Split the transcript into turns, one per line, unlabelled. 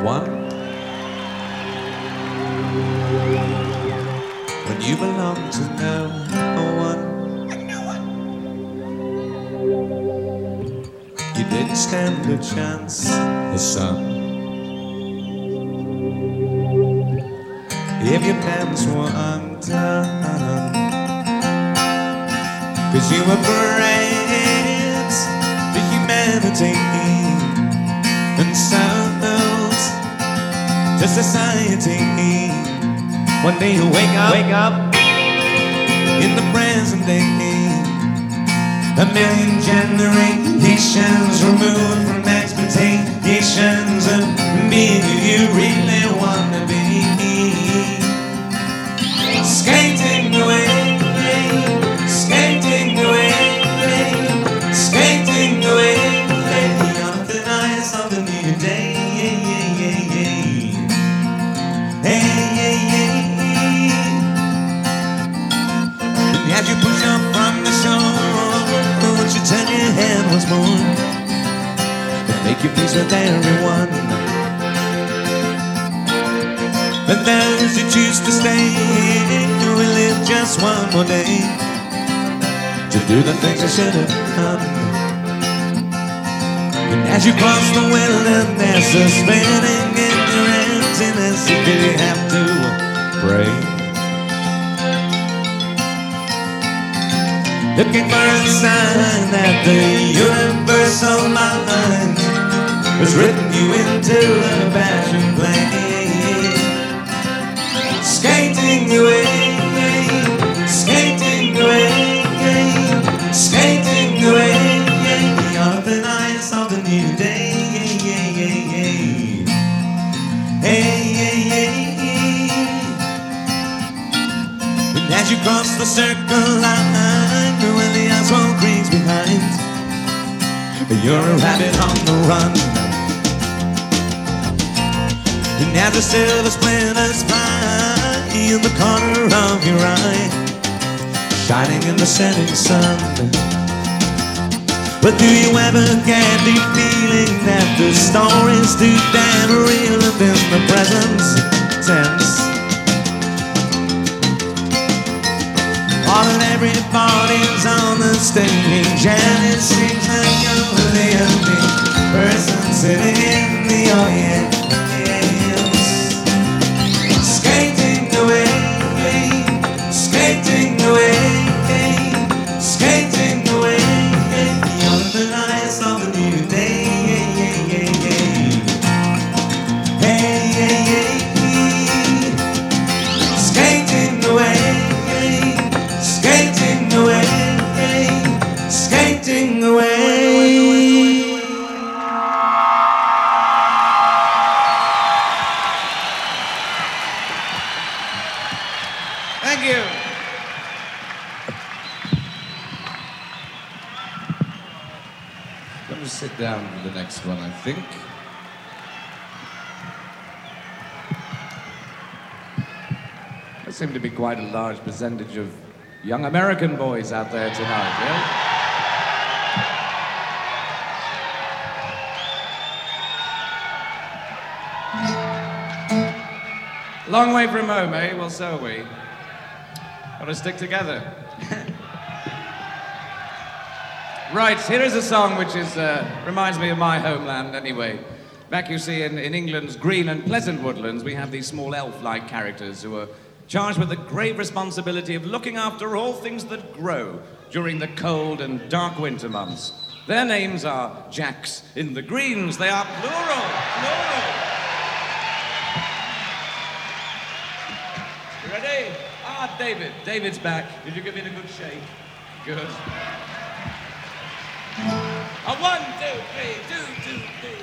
one. When you belong to no one, you didn't stand a chance, son. If your plans were undone, 'cause you were brains for humanity and sounds to society. One day you wake up in the present day. A million generations removed from expectations of being who you really want to be. Skating away, skating away, skating away on the nights of the new day. As you push up from the shore, won't you turn your head once more and make your peace with everyone? And those who choose to stay will live just one more day to do the things I should have done. And as you cross the wilderness, spinning in your emptiness, you really have to pray, looking for a sign that the universal mind has written you into a passion play. Skating away, skating away, skating away on the nights of the new day. And as you cross the circle line, when the asphalt creaks behind, you're a rabbit on the run. And as the silver splinters fly in the corner of your eye, shining in the setting sun. But do you ever get the feeling that the story's too damn real and in the present tense? All that everybody's on the stage, and it seems like you're the only person sitting in the audience. Skating away, skating away, skating away on the nights of the new day. Skating away, skating away, skating away.
Thank you.
Let me sit down for the next one, I think.
There seem to be quite a large percentage of young American boys out there tonight, yeah? Long way from home, eh? Well, so are we. Gotta stick together. Right, here is a song which reminds me of my homeland anyway. Back, you see, in England's green and pleasant woodlands, we have these small elf-like characters who are charged with the grave responsibility of looking after all things that grow during the cold and dark winter months. Their names are Jacks in the Greens. They are plural. You ready? David. David's back. Did you give it a good shake? Good.